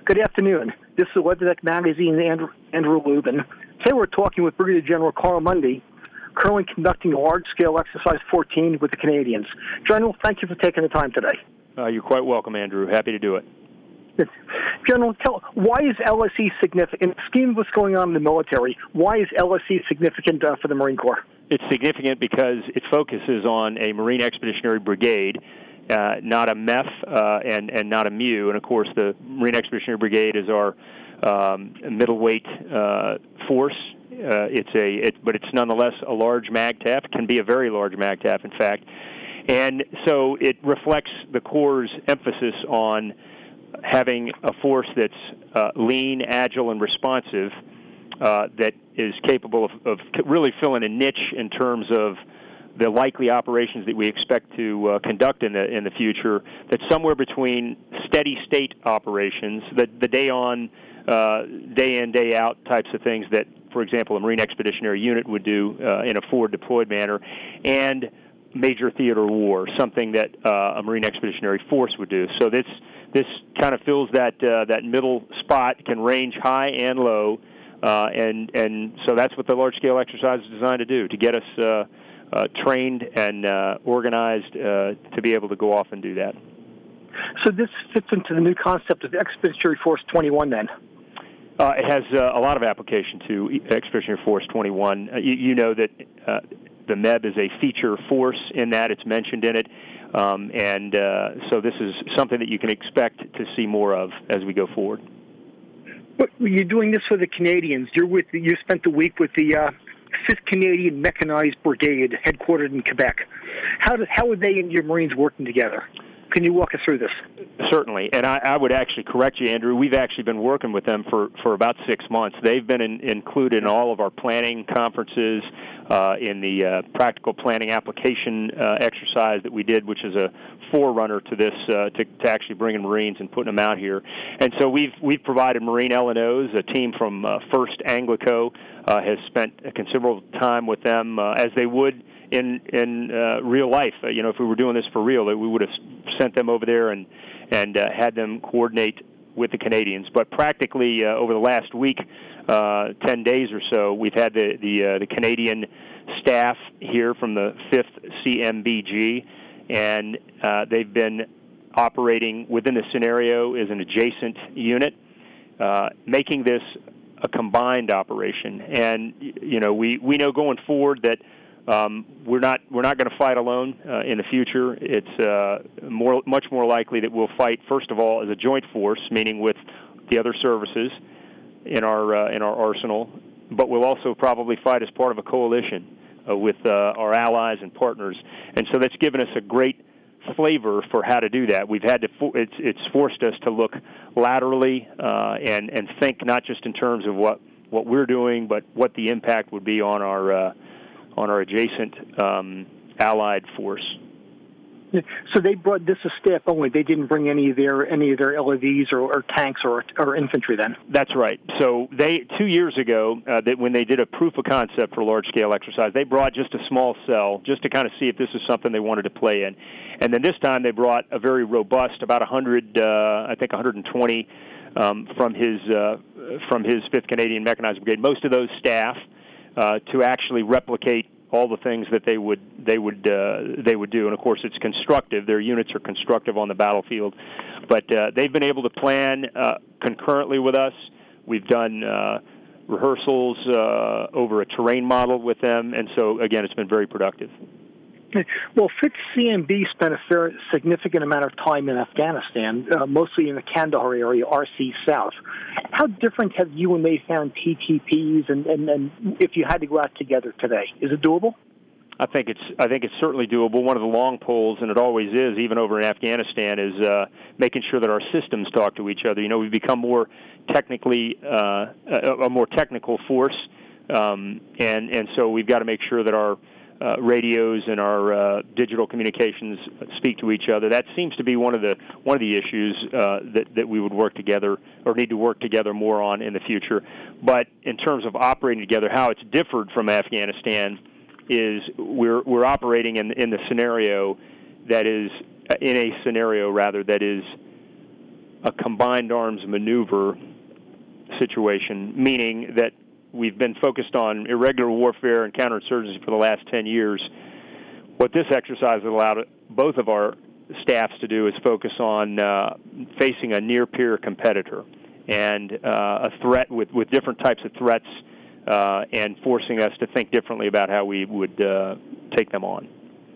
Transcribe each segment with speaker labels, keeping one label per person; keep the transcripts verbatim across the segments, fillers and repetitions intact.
Speaker 1: Good afternoon. This is WeatherTech Magazine, Andrew, Andrew Lubin. Today we're talking with Brigadier General Carl Mundy, currently conducting a large-scale Exercise fourteen with the Canadians. General, thank you for taking the time today.
Speaker 2: Uh, you're quite welcome, Andrew. Happy to do it.
Speaker 1: General, tell why is L S E significant? In the scheme of what's going on in the military, why is L S E significant uh, for the Marine Corps?
Speaker 2: It's significant because it focuses on a Marine Expeditionary Brigade, uh, not a M E F uh, and, and not a M U. And, of course, the Marine Expeditionary Brigade is our um, middleweight uh, force. Uh, it's a, it, but it's nonetheless a large MAGTF. It can be a very large MAGTF, in fact. And so it reflects the Corps' emphasis on having a force that's uh, lean, agile, and responsive, uh, that is capable of, of really filling a niche in terms of the likely operations that we expect to uh, conduct in the in the future. That's somewhere between steady state operations, the the day on, uh, day in, day out types of things that, for example, a Marine Expeditionary Unit would do uh, in a forward deployed manner, and major theater war, something that uh, a Marine Expeditionary Force would do. So this this kind of fills that uh, that middle spot, can range high and low, uh, and and so that's what the large scale exercise is designed to do, to get us uh, uh, trained and uh, organized uh, to be able to go off and do that.
Speaker 1: So this fits into the new concept of Expeditionary Force twenty-one, then.
Speaker 2: Uh, it has uh, a lot of application to Expeditionary Force twenty-one. Uh, you, you know that uh, the M E B is a feature force in that. It's mentioned in it. Um, and uh, so this is something that you can expect to see more of as we go forward.
Speaker 1: But you're doing this for the Canadians. You're with. You spent the week with the uh, fifth Canadian Mechanized Brigade, headquartered in Quebec. How, do, how are they and your Marines working together? Can you walk us through this? Certainly,
Speaker 2: and I, I would actually correct you, Andrew. We've actually been working with them for, for about six months. They've been in, included in all of our planning conferences, uh, in the uh, practical planning application uh, exercise that we did, which is a forerunner to this, uh, to, to actually bringing Marines and putting them out here. And so we've we've provided Marine L and Os. A team from uh, First Anglico uh, has spent a considerable time with them, uh, as they would in in uh, real life. Uh, you know, if we were doing this for real, we would have sent them over there and and uh, had them coordinate with the Canadians. But practically uh, over the last week, uh, ten days or so, we've had the the, uh, the Canadian staff here from the fifth C M B G, and uh, they've been operating within the scenario as an adjacent unit, uh, making this a combined operation. And you know, we, we know going forward that Um, we're not we're not going to fight alone uh, in the future. It's uh, more much more likely that we'll fight, first of all, as a joint force, meaning with the other services in our uh, in our arsenal. But we'll also probably fight as part of a coalition uh, with uh, our allies and partners. And so that's given us a great flavor for how to do that. We've had to fo- it's it's forced us to look laterally uh, and and think not just in terms of what what we're doing, but what the impact would be on our uh, on our adjacent um, allied force.
Speaker 1: So they brought this as staff only. They didn't bring any of their any of their L E Vs or, or tanks or or infantry then.
Speaker 2: That's right. So they two years ago, uh, that when they did a proof of concept for large scale exercise, they brought just a small cell just to kind of see if this was something they wanted to play in. And then this time they brought a very robust, about one hundred, uh, I think one hundred twenty um, from his uh, from his fifth Canadian Mechanized Brigade. Most of those staff. Uh, to actually replicate all the things that they would they would uh, they would do, and of course it's constructive. Their units are constructive on the battlefield, but uh, they've been able to plan uh, concurrently with us. We've done uh, rehearsals uh, over a terrain model with them, and so again, it's been very productive.
Speaker 1: Well, fifth C M B spent a fair, significant amount of time in Afghanistan, uh, mostly in the Kandahar area, R C South. How different have you and they found T T Ps, and, and, and if you had to go out together today? Is it doable?
Speaker 2: I think it's I think it's certainly doable. One of the long poles, and it always is, even over in Afghanistan, is uh, making sure that our systems talk to each other. You know, we've become more technically uh, a, a more technical force, um, and and so we've got to make sure that our Uh, radios and our uh, digital communications speak to each other. That seems to be one of the one of the issues uh, that that we would work together or need to work together more on in the future. But in terms of operating together, how it's differed from Afghanistan is we're we're operating in in the scenario that is in a scenario rather that is a combined arms maneuver situation, meaning that we've been focused on irregular warfare and counterinsurgency for the last ten years. What this exercise allowed both of our staffs to do is focus on uh, facing a near-peer competitor and uh, a threat with, with different types of threats uh, and forcing us to think differently about how we would uh, take them on.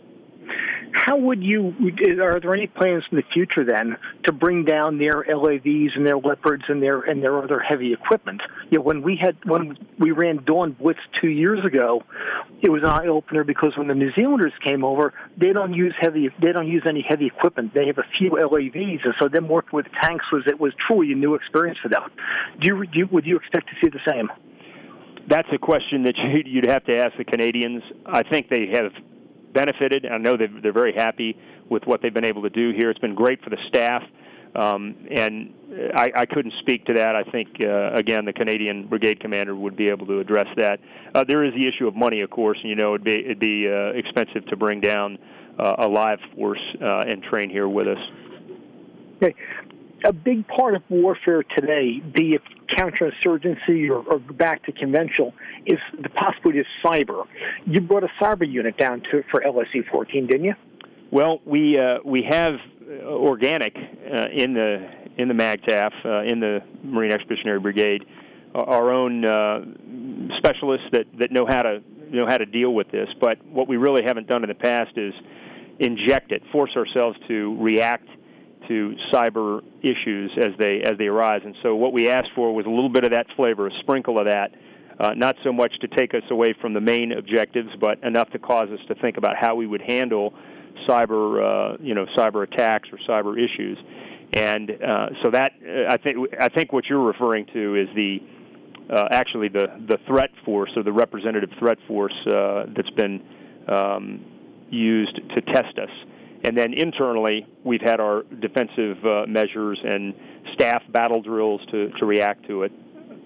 Speaker 1: How would you, are there any plans in the future then to bring down their L A Vs and their Leopards and their and their other heavy equipment? You know, when we had when we ran Dawn Blitz two years ago, it was an eye opener because when the New Zealanders came over, they don't use heavy they don't use any heavy equipment. They have a few L A Vs, and so them working with tanks was it was truly a new experience for them. Do you, do you would you expect to see the same?
Speaker 2: That's a question that you'd have to ask the Canadians. I think they have benefited. I know they're, they're very happy with what they've been able to do here. It's been great for the staff, um, and I, I couldn't speak to that. I think, uh, again, the Canadian Brigade Commander would be able to address that. Uh, there is the issue of money, of course, and you know it'd be, it'd be uh, expensive to bring down uh, a live force uh, and train here with us.
Speaker 1: Okay. A big part of warfare today, be it counterinsurgency or, or back to conventional, is the possibility of cyber. You brought a cyber unit down to for L S E fourteen, didn't you?
Speaker 2: Well, we uh, we have organic uh, in the in the MAGTF uh, in the Marine Expeditionary Brigade, our own uh, specialists that, that know how to know how to deal with this. But what we really haven't done in the past is inject it, force ourselves to react to cyber issues as they as they arise. And so what we asked for was a little bit of that flavor, a sprinkle of that, uh, not so much to take us away from the main objectives, but enough to cause us to think about how we would handle cyber, uh, you know, cyber attacks or cyber issues. And uh, so that uh, I think I think what you're referring to is the uh, actually the the threat force or the representative threat force uh, that's been um, used to test us. And then internally, we've had our defensive uh, measures and staff battle drills to, to react to it.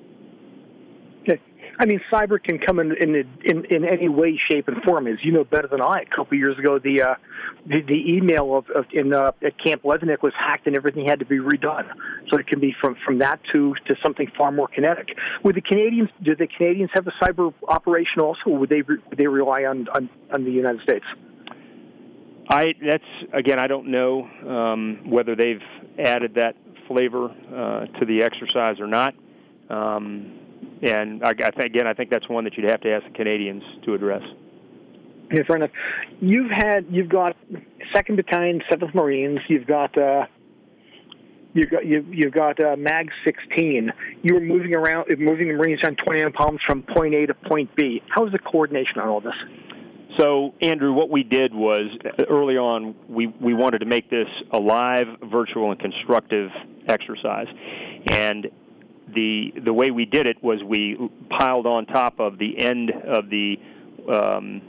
Speaker 1: Okay. I mean, cyber can come in in, in in any way, shape, and form. As you know better than I, a couple of years ago, the uh, the, the email of, of in uh, at Camp Leatherneck was hacked, and everything had to be redone. So it can be from, from that to, to something far more kinetic. Would the Canadians do the Canadians have a cyber operation also, or would they would they rely on, on, on the United States?
Speaker 2: I that's again, I don't know um, whether they've added that flavor uh, to the exercise or not. Um, and I, I think, again, I think that's one that you'd have to ask the Canadians to address.
Speaker 1: Yeah, fair enough. You've had you've got Second Battalion, Seventh Marines. You've got uh, you've got you've, you've got uh, Mag sixteen. You were moving around, moving the Marines on twenty-nine palms from point A to point B. How was the coordination on all this?
Speaker 2: So, Andrew, what we did was, early on, we, we wanted to make this a live, virtual, and constructive exercise. And the the way we did it was we piled on top of the end of the um,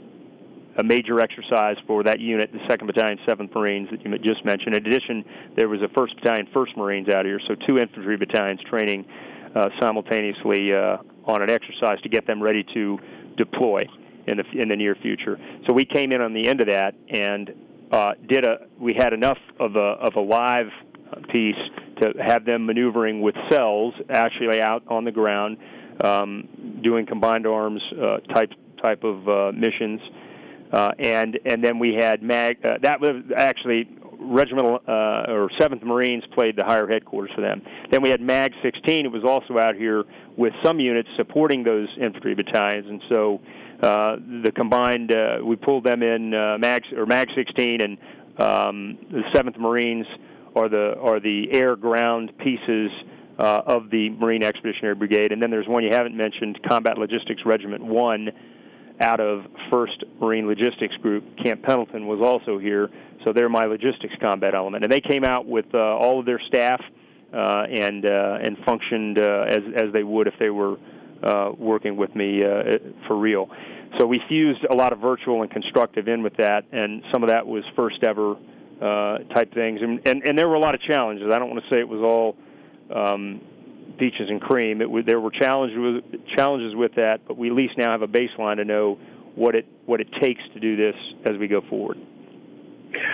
Speaker 2: a major exercise for that unit, the Second Battalion, Seventh Marines that you just mentioned. In addition, there was a First Battalion, First Marines out here, so two infantry battalions training uh, simultaneously uh, on an exercise to get them ready to deploy in the in the near future. So we came in on the end of that and uh, did a. We had enough of a of a live piece to have them maneuvering with cells actually out on the ground, um, doing combined arms uh, type type of uh, missions, uh, and and then we had mag. Uh, that was actually regimental uh, or Seventh Marines played the higher headquarters for them. Then we had Mag sixteen. It was also out here with some units supporting those infantry battalions, and so. Uh, the combined, uh, we pulled them in uh, Mag or Mag sixteen, and um, the Seventh Marines are the are the air ground pieces uh, of the Marine Expeditionary Brigade, and then there's one you haven't mentioned, Combat Logistics Regiment One, out of First Marine Logistics Group. Camp Pendleton was also here, so they're my logistics combat element, and they came out with uh, all of their staff uh, and uh, and functioned uh, as as they would if they were. Uh, working with me uh, for real. So we fused a lot of virtual and constructive in with that, and some of that was first ever uh, type things. And, and, and there were a lot of challenges. I don't want to say it was all um, peaches and cream. It was, there were challenges with, challenges with that, but we at least now have a baseline to know what it what it takes to do this as we go forward.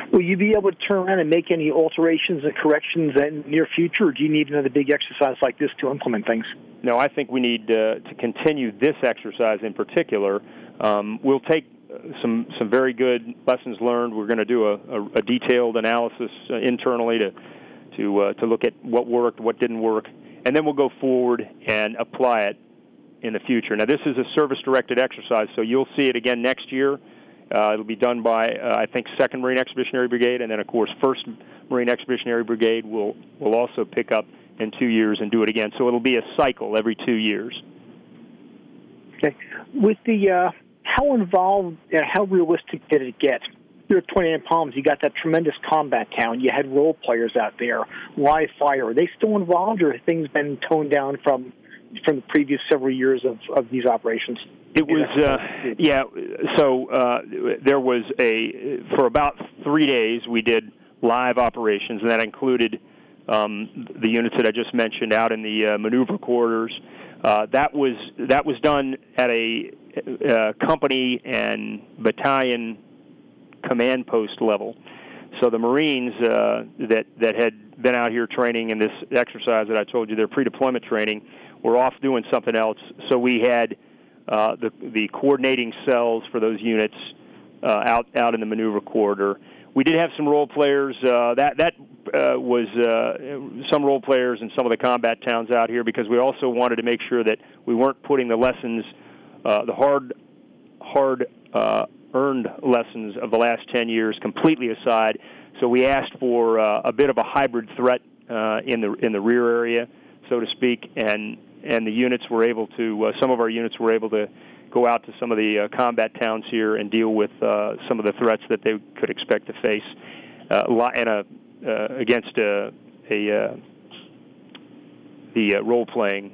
Speaker 1: Will you be able to turn around and make any alterations and corrections in the near future, or do you need another big exercise like this to implement things?
Speaker 2: No, I think we need uh, to continue this exercise in particular. Um, we'll take some some very good lessons learned. We're going to do a, a, a detailed analysis uh, internally to to uh, to look at what worked, what didn't work, and then we'll go forward and apply it in the future. Now, this is a service-directed exercise, so you'll see it again next year. Uh, it'll be done by, uh, I think, second Marine Expeditionary Brigade, and then, of course, first Marine Expeditionary Brigade will will also pick up in two years and do it again. So it'll be a cycle every two years.
Speaker 1: Okay. With the uh, how involved and how realistic did it get? Here at twenty-nine Palms, you got that tremendous combat town. You had role players out there, live fire. Are they still involved, or have things been toned down from from the previous several years of, of these operations?
Speaker 2: It was, uh, yeah, so uh, there was a, for about three days we did live operations, and that included um, the units that I just mentioned out in the uh, maneuver corridors. Uh, that was that was done at a, a company and battalion command post level. So the Marines uh, that, that had been out here training in this exercise that I told you, their pre-deployment training, were off doing something else. So we had uh, the the coordinating cells for those units uh, out out in the maneuver corridor. We did have some role players. Uh, that that uh, was uh, some role players in some of the combat towns out here, because we also wanted to make sure that we weren't putting the lessons, uh, the hard hard uh, earned lessons of the last ten years completely aside. So we asked for uh, a bit of a hybrid threat uh, in the in the rear area, so to speak, and and the units were able to, uh, some of our units were able to go out to some of the uh, combat towns here and deal with uh, some of the threats that they could expect to face uh, and a, uh, against a, a uh, the uh, role-playing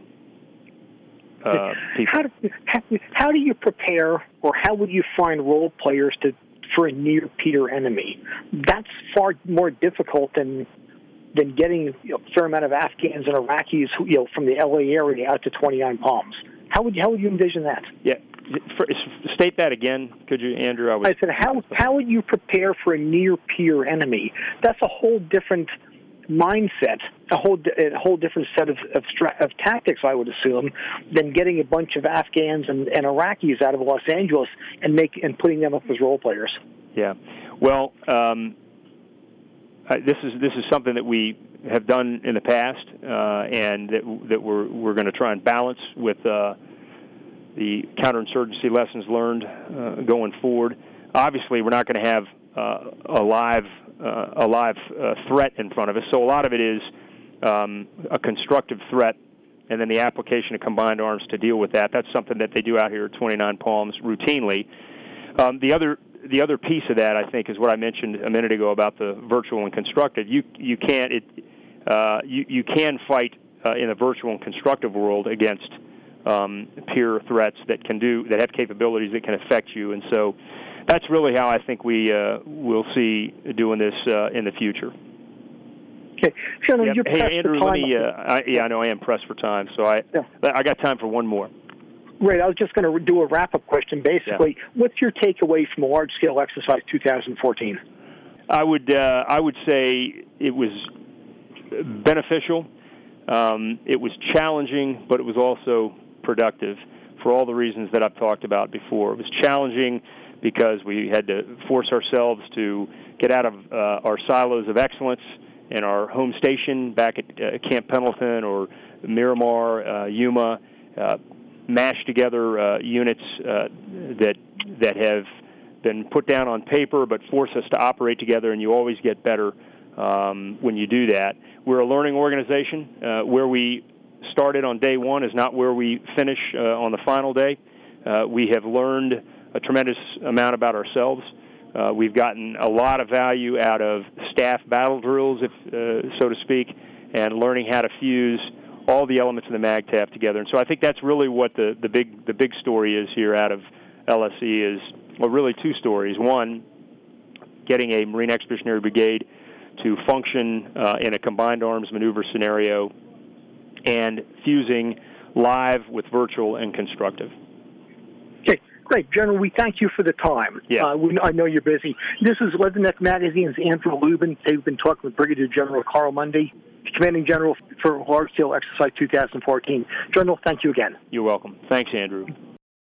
Speaker 2: uh, people.
Speaker 1: How do, how, how do you prepare, or how would you find role players to for a near-peer enemy? That's far more difficult than than getting you know, a fair amount of Afghans and Iraqis, who, you know, from the L A area out to twenty-nine Palms. How would how would you envision that?
Speaker 2: Yeah, for, state that again, could you, Andrew? I, was,
Speaker 1: I said, how how would you prepare for a near-peer enemy? That's a whole different mindset, a whole a whole different set of of, stra- of tactics, I would assume, than getting a bunch of Afghans and, and Iraqis out of Los Angeles and make and putting them up as role players.
Speaker 2: Yeah, well. Um, Uh, this is this is something that we have done in the past, uh, and that, that we're we're going to try and balance with uh, the counterinsurgency lessons learned uh, going forward. Obviously, we're not going to have uh, a live uh, a live uh, threat in front of us, so a lot of it is um, a constructive threat, and then the application of combined arms to deal with that. That's something that they do out here at twenty-nine Palms routinely. Um, the other The other piece of that, I think, is what I mentioned a minute ago about the virtual and constructive. You you can't it uh, you you can fight uh, in the virtual and constructive world against um, peer threats that can do that have capabilities that can affect you, and so that's really how I think we uh, will see doing this uh, in the future.
Speaker 1: Okay, Shannon,
Speaker 2: yep.
Speaker 1: you're
Speaker 2: Hey,
Speaker 1: pressed
Speaker 2: Andrew,
Speaker 1: for
Speaker 2: let
Speaker 1: time.
Speaker 2: me. Uh, I, yeah, I know I am pressed for time, so I
Speaker 1: yeah.
Speaker 2: I got time for one more.
Speaker 1: Right, I was just going to do a wrap-up question. Basically, yeah. What's your takeaway from a large-scale exercise two thousand fourteen?
Speaker 2: I would uh, I would say it was beneficial. Um, it was challenging, but it was also productive for all the reasons that I've talked about before. It was challenging because we had to force ourselves to get out of uh, our silos of excellence in our home station back at uh, Camp Pendleton or Miramar, uh, Yuma. Uh, mash together uh, units uh, that that have been put down on paper but force us to operate together, and you always get better um, when you do that. We're a learning organization. Uh, where we started on day one is not where we finish uh, on the final day. Uh, we have learned a tremendous amount about ourselves. Uh, we've gotten a lot of value out of staff battle drills, if uh, so to speak, and learning how to fuse all the elements of the MAGTF together. And so I think that's really what the, the big the big story is here out of L S E is, well, really two stories. One, getting a Marine Expeditionary Brigade to function uh, in a combined arms maneuver scenario, and fusing live with virtual and constructive.
Speaker 1: Okay. Great. General, we thank you for the time.
Speaker 2: Yeah.
Speaker 1: Uh, we, I know you're busy. This is Leatherneck Magazine's Andrew Lubin. They've been talking with Brigadier General Carl Mundy, Commanding General for Large Scale Exercise two thousand fourteen. General, thank you again.
Speaker 2: You're welcome. Thanks, Andrew.